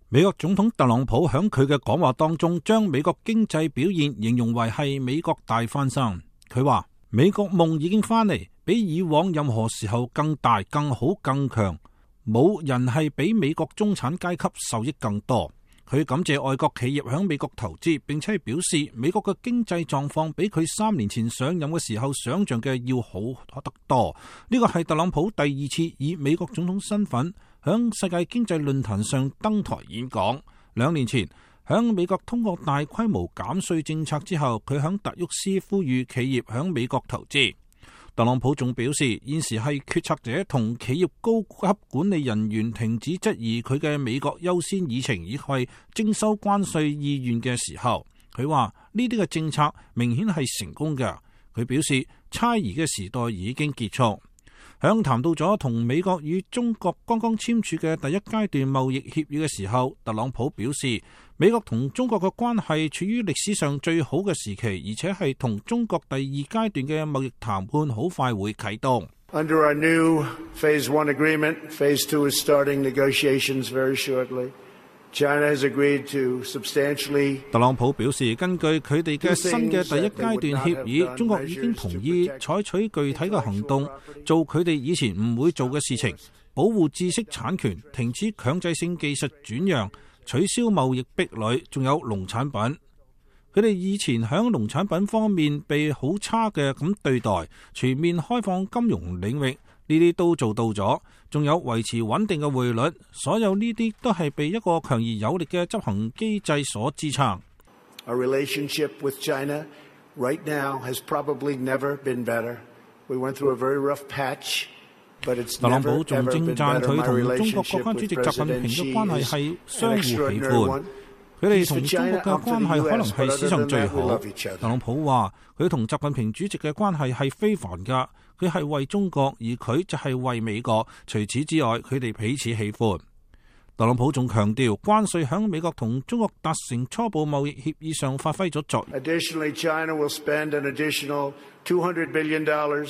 美國總統特朗普喺佢嘅講話當中，將美國經濟表現形容為係美國大翻身。佢話美國夢已經翻嚟，比以往任何時候更大、更好、更強。冇人係比美國中產階級受益更多。佢感謝外國企業喺美國投資，並且表示美國嘅經濟狀況比佢3年前上任嘅時候想象嘅要好得多。呢個係特朗普第2次以美國總統身份響世界經濟論壇上登台演講。2年前響美國通過大規模減稅政策之後，佢響達沃斯呼籲企業響美國投資。特朗普仲表示，現時係決策者同企業高級管理人員停止質疑佢嘅美國優先議程以及徵收關稅意願嘅時候。佢話呢啲嘅政策明顯係成功嘅。佢表示猜疑嘅時代已經結束。響談到咗同美國與中國剛剛簽署嘅第一階段貿易協議嘅時候，特朗普表示美國同中國嘅關係處於歷史上最好嘅時期，而且係同中國第2階段嘅貿易談判好快會啟動。 Under our new Phase 1 agreement, Phase 2 is starting negotiations very shortly. China has agreed to substantially. 特朗普表示，根據佢哋嘅新嘅第一階段協議，中國已經同意採取具體嘅行動，做佢哋以前唔會做嘅事情，保護知識產權，停止強制性技術轉讓，取消貿易壁壘，仲有農產品。佢哋以前響農產品方面被好差嘅咁對待，全面開放金融領域，呢啲都做到咗，仲有維持穩定嘅匯率，所有呢啲都係被一個強而有力嘅執行機制所支撐。 Our relationship with China right now has probably never been better. We went through a very rough patch, but it's never ever been better. 特朗普仲稱讚佢同中國國家主席習近平嘅關係係相互喜歡。佢哋同中國嘅關係可能係史上最好。特朗普話佢同習近平主席嘅關係係非凡㗎，佢係為中國，而佢就係為美國。除此之外，佢哋彼此喜歡。特朗普仲強調，關稅響美國同中國達成初步貿易協議上發揮咗作用。 Additionally, China will spend an additional $200 billion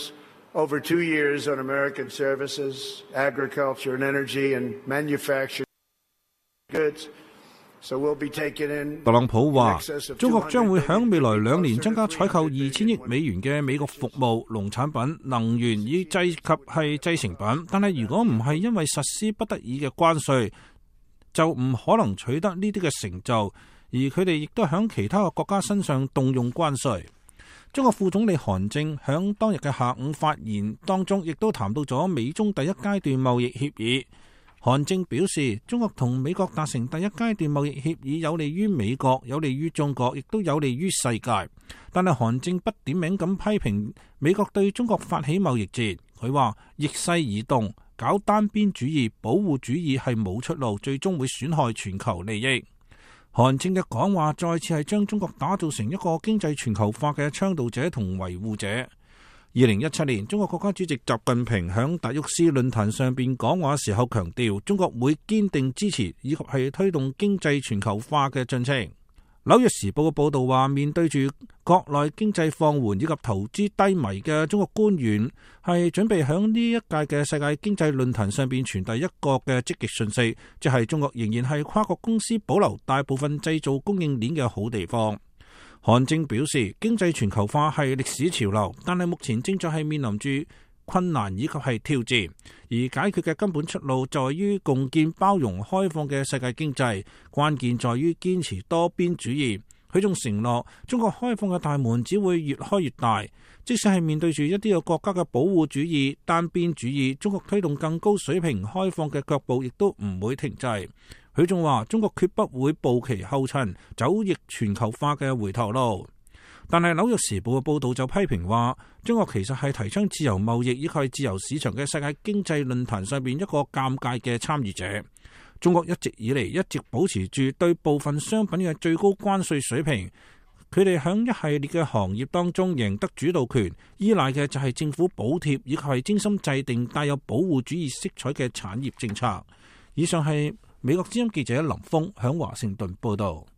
over 2 years on American services, agriculture and energy and manufactured goods. 特朗普話，中國將會喺未來2年增加採購2000億美元嘅美國服務、農產品、能源以及係製成品。但係如果唔係因為實施不得已嘅關稅，就唔可能取得呢啲嘅成就。而佢哋亦都喺其他嘅國家身上動用關稅。中國副總理韓正喺當日嘅下午發言當中，亦都談到咗美中第一階段貿易協議。韓正表示，中國同美國達成第一階段貿易協議有利於美國，有利於中國，亦都有利於世界。但係韓正不點名咁批評美國對中國發起貿易戰。佢話逆勢而動，搞單邊主義、保護主義係冇出路，最終會損害全球利益。韓正嘅講話再次係將中國打造成一個經濟全球化嘅倡導者同維護者。2017年，中國國家主席習近平喺達沃斯論壇上邊講話時候強調，中國會堅定支持以及係推動經濟全球化嘅進程。紐約時報嘅報道話，面對住國內經濟放緩以及投資低迷嘅中國官員，係準備喺呢一屆嘅世界經濟論壇上邊傳遞一個嘅積極訊息，即係中國仍然係跨國公司保留大部分製造供應鏈嘅好地方。韓正表示，經濟全球化係歷史潮流，但係目前正在係面臨住困難以及係挑戰，而解決嘅根本出路在於共建包容開放嘅世界經濟，關鍵在於堅持多邊主義。佢仲承諾，中國開放嘅大門只會越開越大，即使係面對住一啲嘅國家嘅保護主義、單邊主義，中國推動更高水平開放嘅腳步亦都唔會停滯。佢仲話，中國決不會步其後塵，走逆全球化嘅回頭路。但係紐約時報嘅報導就批評話，中國其實係提倡自由貿易以及自由市場嘅世界經濟論壇上邊一個尷尬嘅參與者。中國一直以嚟一直保持住對部分商品嘅最高關稅水平，佢哋喺一系列嘅行業當中贏得主導權，依賴嘅就係政府補貼以及係精心制定帶有保護主義色彩嘅產業政策。以上係美國之音記者林峰喺華盛頓報道。